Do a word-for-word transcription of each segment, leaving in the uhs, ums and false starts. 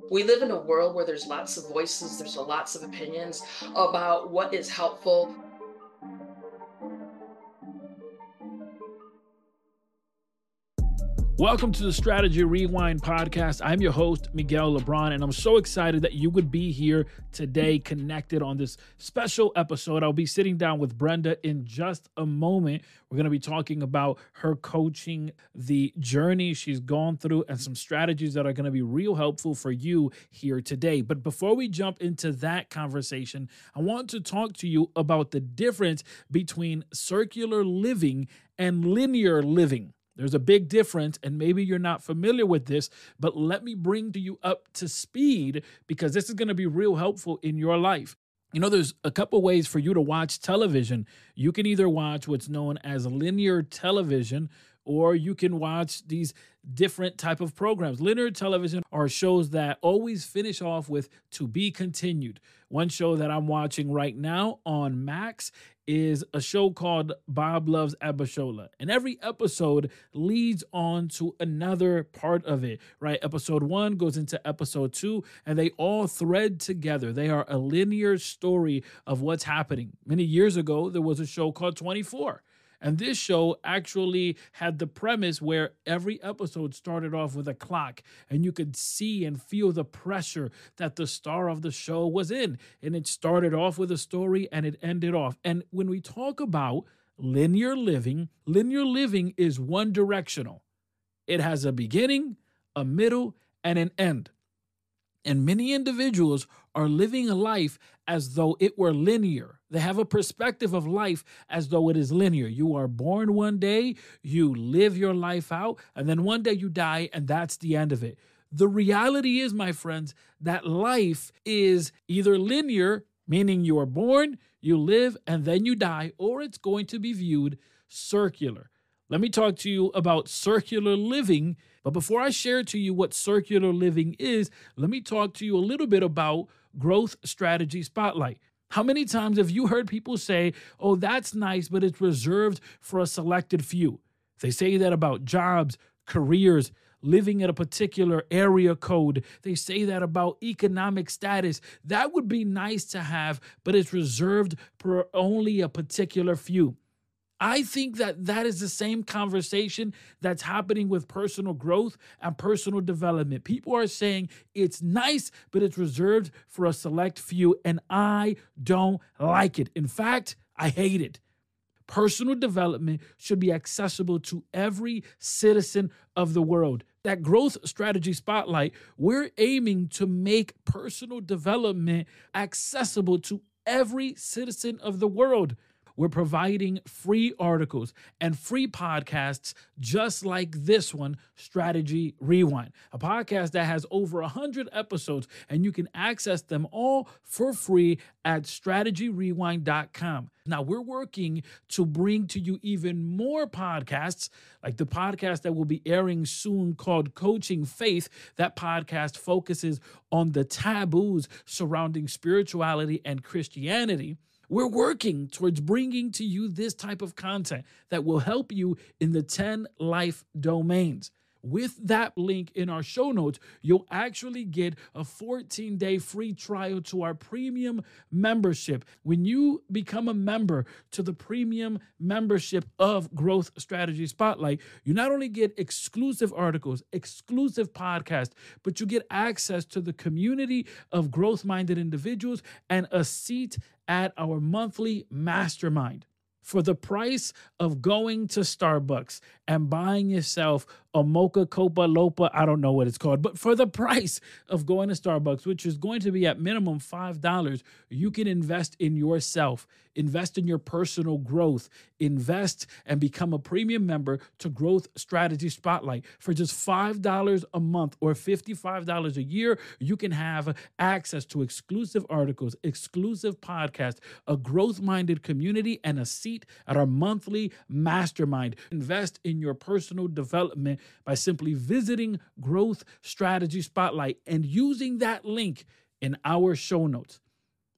We live in a world where there's lots of voices, there's lots of opinions about what is helpful. Welcome to the Strategy Rewind podcast. I'm your host, Miguel Lebron, and I'm so excited that you would be here today connected on this special episode. I'll be sitting down with Brenda in just a moment. We're going to be talking about her coaching, the journey she's gone through, and some strategies that are going to be real helpful for you here today. But before we jump into that conversation, I want to talk to you about the difference between circular living and linear living. There's a big difference, and maybe you're not familiar with this, but let me bring to you up to speed because this is going to be real helpful in your life. You know, there's a couple ways for you to watch television. You can either watch what's known as linear television, or you can watch these different type of programs. Linear television are shows that always finish off with "to be continued." One show that I'm watching right now on Max is a show called Bob Loves Abishola. And every episode leads on to another part of it, right? Episode one goes into episode two, and they all thread together. They are a linear story of what's happening. Many years ago, there was a show called twenty-four. And this show actually had the premise where every episode started off with a clock, and you could see and feel the pressure that the star of the show was in. And it started off with a story and it ended off. And when we talk about linear living, linear living is one directional. It has a beginning, a middle, and an end. And many individuals are living a life as though it were linear. They have a perspective of life as though it is linear. You are born one day, you live your life out, and then one day you die, and that's the end of it. The reality is, my friends, that life is either linear, meaning you are born, you live, and then you die, or it's going to be viewed circular. Let me talk to you about circular living. But before I share to you what circular living is, let me talk to you a little bit about Growth Strategy Spotlight. How many times have you heard people say, oh, that's nice, but it's reserved for a selected few? They say that about jobs, careers, living at a particular area code. They say that about economic status. That would be nice to have, but it's reserved for only a particular few. I think that that is the same conversation that's happening with personal growth and personal development. People are saying it's nice, but it's reserved for a select few, and I don't like it. In fact, I hate it. Personal development should be accessible to every citizen of the world. That Growth Strategy Spotlight, we're aiming to make personal development accessible to every citizen of the world. We're providing free articles and free podcasts just like this one, Strategy Rewind, a podcast that has over one hundred episodes, and you can access them all for free at strategy rewind dot com. Now, we're working to bring to you even more podcasts, like the podcast that will be airing soon called Coaching Faith. That podcast focuses on the taboos surrounding spirituality and Christianity. We're working towards bringing to you this type of content that will help you in the ten life domains. With that link in our show notes, you'll actually get a fourteen-day free trial to our premium membership. When you become a member to the premium membership of Growth Strategy Spotlight, you not only get exclusive articles, exclusive podcasts, but you get access to the community of growth-minded individuals and a seat at our monthly mastermind. For the price of going to Starbucks and buying yourself a Mocha Copa Lopa, I don't know what it's called, but for the price of going to Starbucks, which is going to be at minimum five dollars, you can invest in yourself, invest in your personal growth, invest and become a premium member to Growth Strategy Spotlight. For just five dollars a month or fifty-five dollars a year, you can have access to exclusive articles, exclusive podcasts, a growth-minded community, and a seat at our monthly mastermind. Invest in your personal development by simply visiting Growth Strategy Spotlight and using that link in our show notes.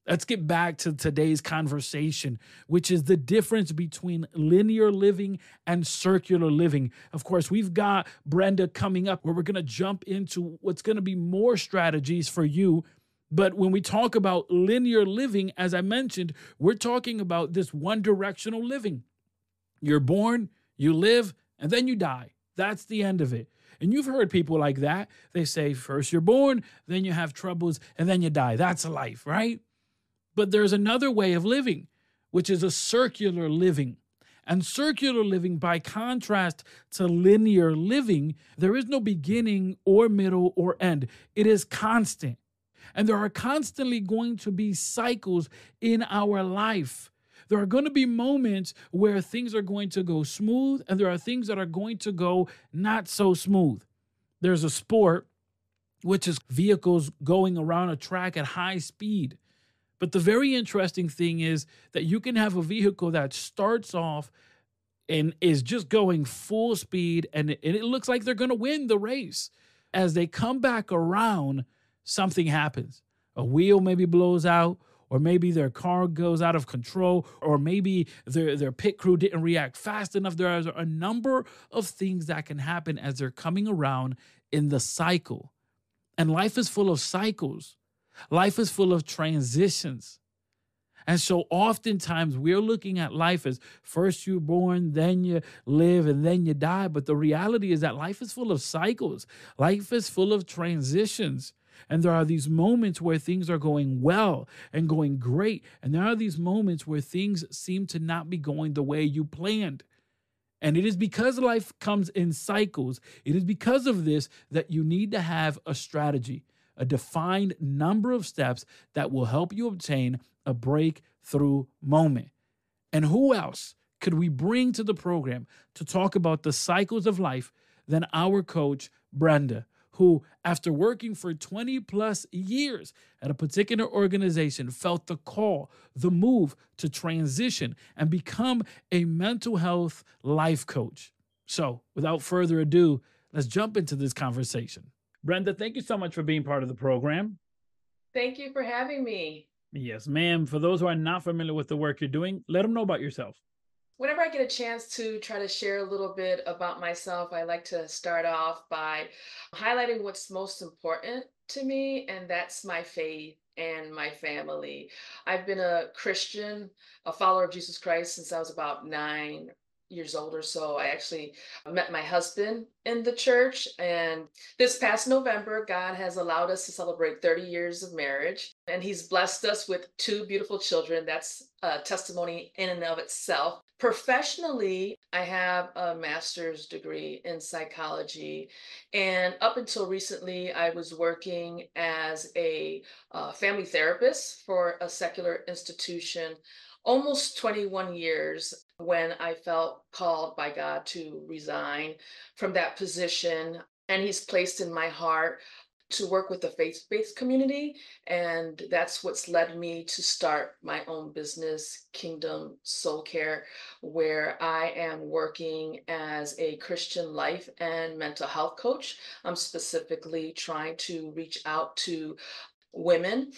Let's get back to today's conversation, which is the difference between linear living and circular living. Of course, we've got Brenda coming up where we're going to jump into what's going to be more strategies for you. But when we talk about linear living, as I mentioned, we're talking about this one directional living. You're born, you live, and then you die. That's the end of it. And you've heard people like that. They say, first you're born, then you have troubles, and then you die. That's life, right? But there's another way of living, which is a circular living. And circular living, by contrast to linear living, there is no beginning or middle or end. It is constant. And there are constantly going to be cycles in our life. There are going to be moments where things are going to go smooth, and there are things that are going to go not so smooth. There's a sport, which is vehicles going around a track at high speed. But the very interesting thing is that you can have a vehicle that starts off and is just going full speed, and it, and it looks like they're going to win the race. As they come back around, something happens. A wheel maybe blows out, or maybe their car goes out of control, or maybe their, their pit crew didn't react fast enough. There are a number of things that can happen as they're coming around in the cycle. And life is full of cycles. Life is full of transitions. And so oftentimes we're looking at life as first you're born, then you live, and then you die. But the reality is that life is full of cycles. Life is full of transitions. And there are these moments where things are going well and going great. And there are these moments where things seem to not be going the way you planned. And it is because life comes in cycles. It is because of this that you need to have a strategy, a defined number of steps that will help you obtain a breakthrough moment. And who else could we bring to the program to talk about the cycles of life than our coach, Brenda, who, after working for twenty plus years at a particular organization, felt the call, the move to transition and become a mental health life coach. So without further ado, let's jump into this conversation. Brenda, thank you so much for being part of the program. Thank you for having me. Yes, ma'am. For those who are not familiar with the work you're doing, let them know about yourself. Whenever I get a chance to try to share a little bit about myself, I like to start off by highlighting what's most important to me, and that's my faith and my family. I've been a Christian, a follower of Jesus Christ since I was about nine years old or so. I actually met my husband in the church, and this past November, God has allowed us to celebrate thirty years of marriage, and he's blessed us with two beautiful children. That's a testimony in and of itself. Professionally, I have a master's degree in psychology, and up until recently, I was working as a uh, family therapist for a secular institution almost twenty-one years, when I felt called by God to resign from that position. And he's placed in my heart to work with the faith-based community. And that's what's led me to start my own business, Kingdom Soul Care, where I am working as a Christian life and mental health coach. I'm specifically trying to reach out to women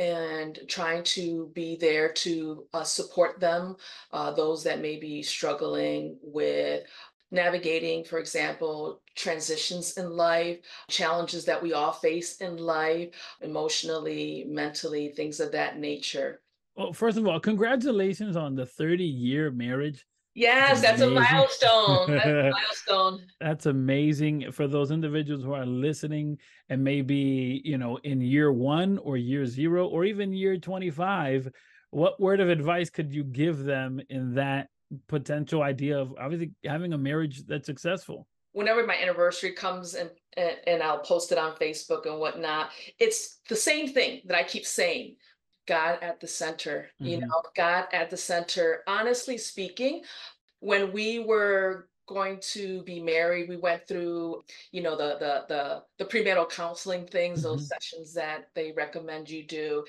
and trying to be there to uh, support them, uh, those that may be struggling with navigating, for example, transitions in life, challenges that we all face in life, emotionally, mentally, things of that nature. Well, first of all, congratulations on the thirty year marriage. Yes, that's a milestone. That's a milestone. That's amazing for those individuals who are listening and maybe, you know, in year one or year zero or even year twenty-five. What word of advice could you give them in that potential idea of obviously having a marriage that's successful? Whenever my anniversary comes and, and and I'll post it on Facebook and whatnot, it's the same thing that I keep saying. God at the center, you Mhm. know, God at the center. Honestly speaking, when we were going to be married, we went through, you know, the the the the premarital counseling things, those Mhm. sessions that they recommend you do.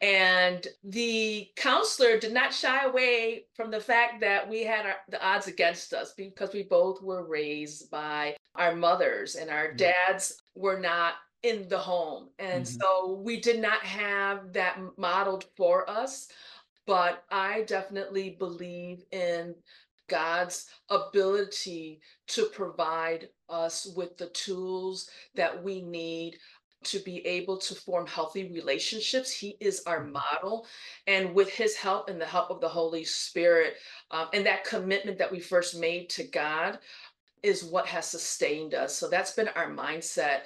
And the counselor did not shy away from the fact that we had our, the odds against us because we both were raised by our mothers, and our Mhm. dads were not in the home. And Hmm. so we did not have that m- modeled for us, but I definitely believe in God's ability to provide us with the tools that we need to be able to form healthy relationships. He is our model. And with his help and the help of the Holy Spirit, um, and that commitment that we first made to God, is what has sustained us. So that's been our mindset,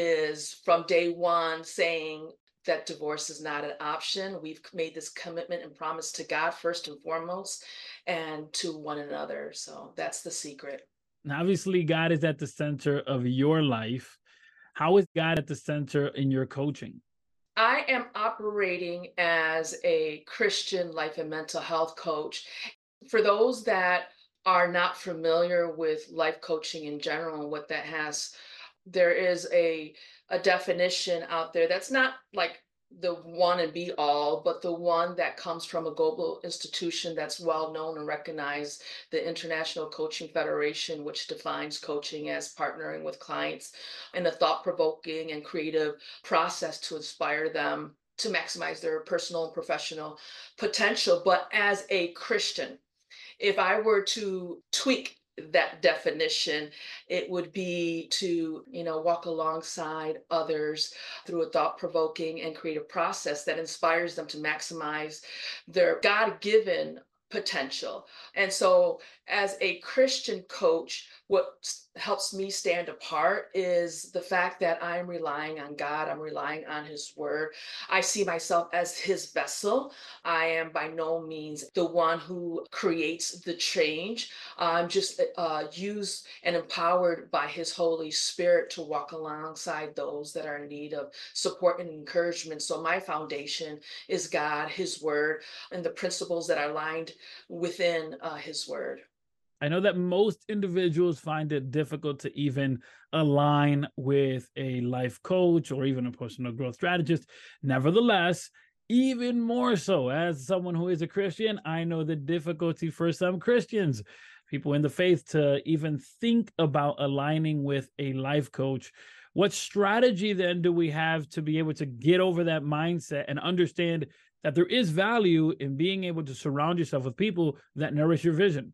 is from day one saying that divorce is not an option. We've made this commitment and promise to God first and foremost, and to one another. So that's the secret. Now, obviously, God is at the center of your life. How is God at the center in your coaching? I am operating as a Christian life and mental health coach. For those that are not familiar with life coaching in general and what that has, there is a a definition out there that's not like the one and be all, but the one that comes from a global institution that's well known and recognized, the International Coaching Federation, which defines coaching as partnering with clients in a thought-provoking and creative process to inspire them to maximize their personal and professional potential. But as a Christian, if I were to tweak that definition, it would be to, you know, walk alongside others through a thought-provoking and creative process that inspires them to maximize their God-given potential. And so, as a Christian coach, what s- helps me stand apart is the fact that I'm relying on God, I'm relying on His Word. I see myself as His vessel. I am by no means the one who creates the change. I'm just uh, used and empowered by His Holy Spirit to walk alongside those that are in need of support and encouragement. So, my foundation is God, His Word, and the principles that are lined within uh, His Word. I know that most individuals find it difficult to even align with a life coach or even a personal growth strategist. Nevertheless, even more so, as someone who is a Christian, I know the difficulty for some Christians, people in the faith, to even think about aligning with a life coach. What strategy then do we have to be able to get over that mindset and understand that there is value in being able to surround yourself with people that nourish your vision?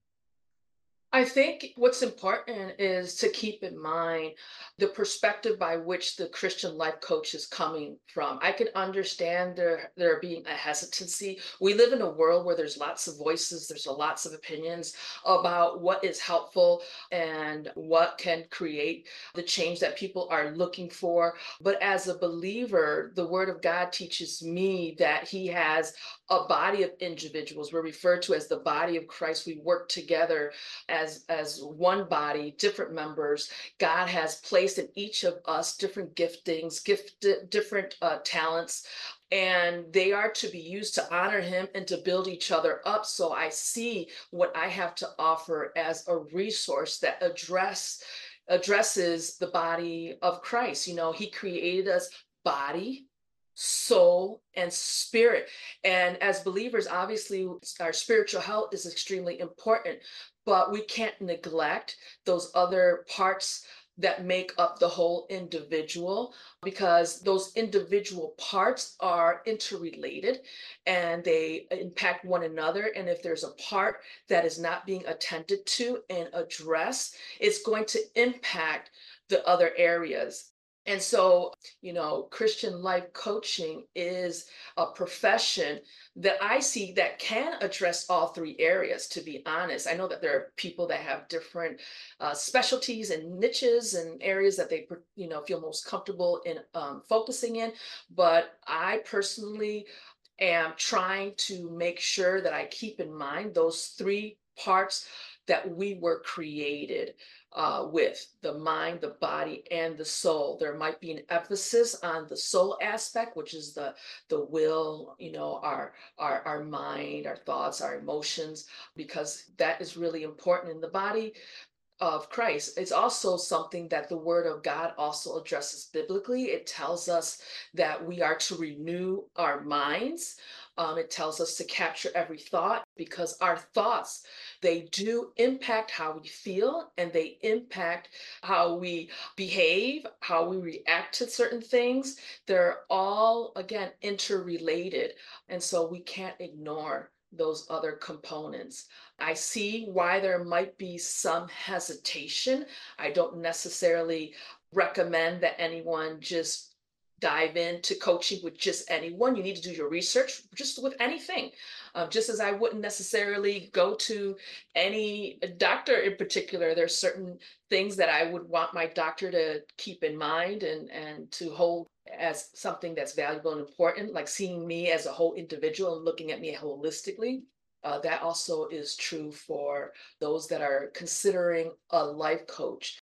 I think what's important is to keep in mind the perspective by which the Christian life coach is coming from. I can understand there there being a hesitancy. We live in a world where there's lots of voices, there's a lots of opinions about what is helpful and what can create the change that people are looking for. But as a believer, the Word of God teaches me that He has a body of individuals. We're referred to as the body of Christ. We work together as as one body, different members. God has placed in each of us different giftings, gift different uh, talents, and they are to be used to honor Him and to build each other up. So I see what I have to offer as a resource that address addresses the body of Christ. You know, He created us body, soul, and spirit. And as believers, obviously, our spiritual health is extremely important, but we can't neglect those other parts that make up the whole individual, because those individual parts are interrelated and they impact one another. And if there's a part that is not being attended to and addressed, it's going to impact the other areas. And so, you know, Christian life coaching is a profession that I see that can address all three areas, to be honest. I know that there are people that have different uh, specialties and niches and areas that they, you know, feel most comfortable in um, focusing in. But I personally am trying to make sure that I keep in mind those three parts that we were created uh, with: the mind, the body, and the soul. There might be an emphasis on the soul aspect, which is the the will, you know, our our our mind, our thoughts, our emotions, because that is really important. In the body, of Christ. It's also something that the Word of God also addresses biblically. It tells us that we are to renew our minds. Um, it tells us to capture every thought because our thoughts, they do impact how we feel and they impact how we behave, how we react to certain things. They're all, again, interrelated. And so we can't ignore those other components. I see why there might be some hesitation. I don't necessarily recommend that anyone just dive into coaching with just anyone. You need to do your research just with anything. Uh, just as I wouldn't necessarily go to any doctor in particular, there's certain things that I would want my doctor to keep in mind and, and to hold as something that's valuable and important, like seeing me as a whole individual and looking at me holistically. Uh, that also is true for those that are considering a life coach.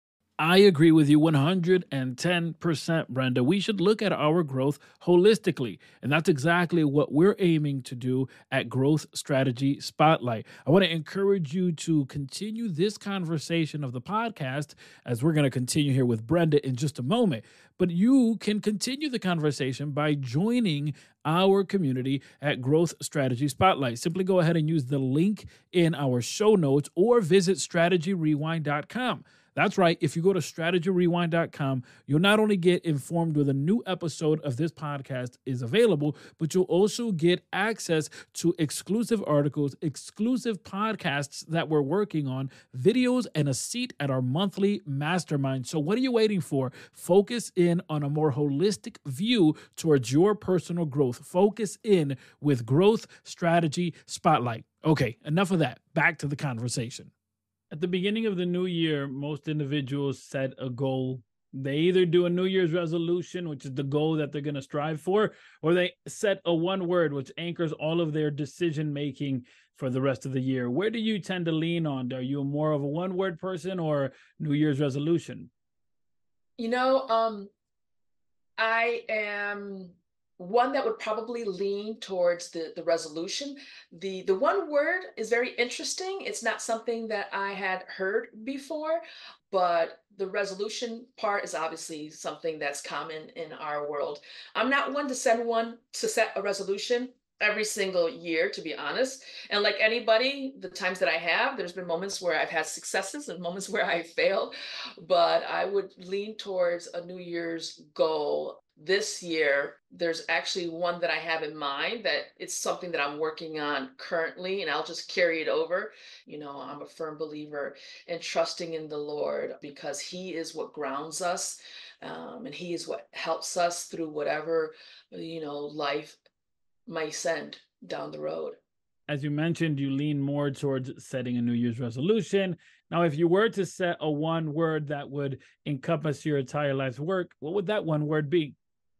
I agree with you one hundred ten percent, Brenda. We should look at our growth holistically. And that's exactly what we're aiming to do at Growth Strategy Spotlight. I want to encourage you to continue this conversation of the podcast as we're going to continue here with Brenda in just a moment. But you can continue the conversation by joining our community at Growth Strategy Spotlight. Simply go ahead and use the link in our show notes or visit strategy rewind dot com. That's right. If you go to strategy rewind dot com, you'll not only get informed when a new episode of this podcast is available, but you'll also get access to exclusive articles, exclusive podcasts that we're working on, videos, and a seat at our monthly mastermind. So what are you waiting for? Focus in on a more holistic view towards your personal growth. Focus in with Growth Strategy Spotlight. Okay, enough of that. Back to the conversation. At the beginning of the new year, most individuals set a goal. They either do a New Year's resolution, which is the goal that they're going to strive for, or they set a one word, which anchors all of their decision making for the rest of the year. Where do you tend to lean on? Are you more of a one word person or New Year's resolution? You know, um, I am one that would probably lean towards the the resolution. The the one word is very interesting. It's not something that I had heard before, but the resolution part is obviously something that's common in our world. I'm not one to send one to set a resolution every single year, to be honest. And like anybody, the times that I have, there's been moments where I've had successes and moments where I failed, but I would lean towards a New Year's goal. This year, there's actually one that I have in mind that it's something that I'm working on currently, and I'll just carry it over. You know, I'm a firm believer in trusting in the Lord because He is what grounds us, um, and He is what helps us through whatever, you know, life might send down the road. As you mentioned, you lean more towards setting a New Year's resolution. Now, if you were to set a one word that would encompass your entire life's work, what would that one word be?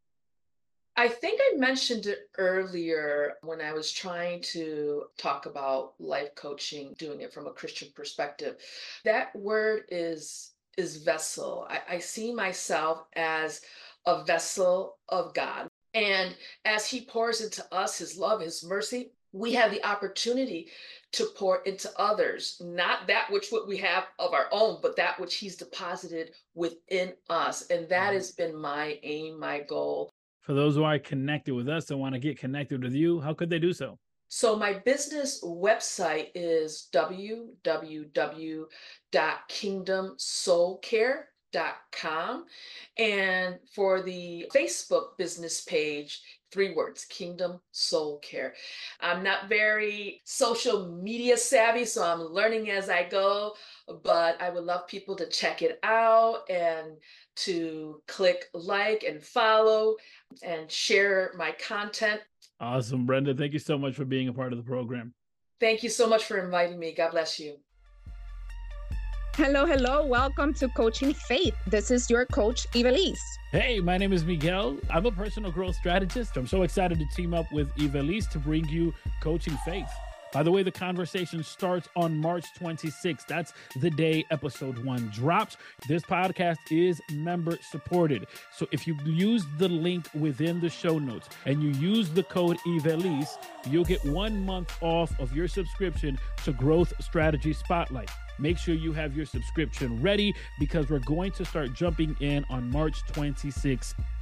I think I mentioned it earlier when I was trying to talk about life coaching, doing it from a Christian perspective. That word is is vessel. I, I see myself as a vessel of God. And as He pours into us His love, His mercy, we have the opportunity to pour into others, not that which what we have of our own, but that which He's deposited within us. And that has been my aim, my goal. For those who are connected with us and want to get connected with you, how could they do so? So my business website is w w w dot kingdom soul care dot com. And for the Facebook business page, three words, Kingdom Soul Care. I'm not very social media savvy, so I'm learning as I go, but I would love people to check it out and to click like and follow and share my content. Awesome, Brenda. Thank you so much for being a part of the program. Thank you so much for inviting me. God bless you. Hello, hello. Welcome to Coaching Faith. This is your coach, Ivelisse. Hey, my name is Miguel. I'm a personal growth strategist. I'm so excited to team up with Ivelisse to bring you Coaching Faith. By the way, the conversation starts on March twenty-sixth. That's the day episode one drops. This podcast is member supported. So if you use the link within the show notes and you use the code Ivelisse, you'll get one month off of your subscription to Growth Strategy Spotlight. Make sure you have your subscription ready because we're going to start jumping in on March twenty-sixth